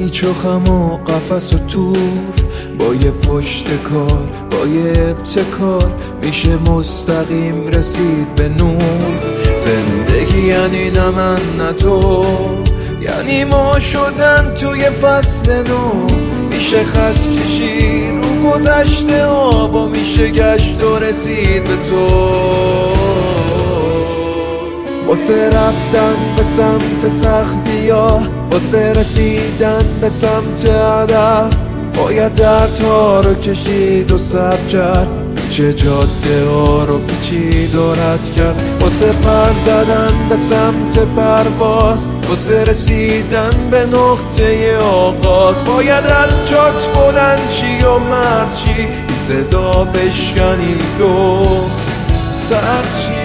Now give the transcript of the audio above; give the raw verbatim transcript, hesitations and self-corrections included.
پیچ و خم و قفس و تور، با یه پشت کار با یه ابتکار میشه مستقیم رسید به نور. زندگی یعنی نه من نه تو، یعنی ما شدن توی فصل نو. میشه خط کشید رو گذشته آبا، میشه گشت و رسید به تو. واسه رفتن به سمت سختی ها، واسه رسیدن به سمت هدف، باید دردها رو کشید و صبر کرد، چه جاده ها رو پیچید و رد کرد. واسه پر زدن به سمت پرواز، واسه رسیدن به نقطه آغاز، باید از جات بلند شی و مرد شی، صدا بشکنی و سرد شی.